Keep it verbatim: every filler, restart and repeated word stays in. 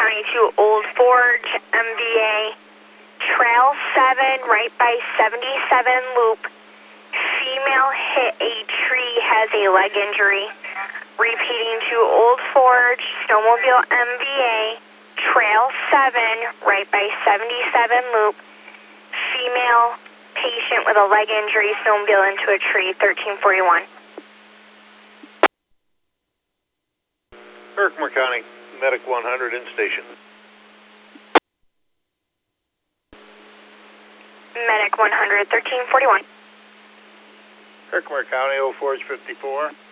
ninety-two Old Forge, M V A, Trail seven, right by seventy-seven Loop. Female hit a tree, has a leg injury. Repeating to Old Forge, Snowmobile M V A, Trail seven, right by seventy-seven Loop. Female patient with a leg injury, snowmobile into a tree, thirteen forty-one. Herkimer County, Medic one hundred in station. Medic one hundred, thirteen forty-one. Herkimer County, oh Forge fifty-four.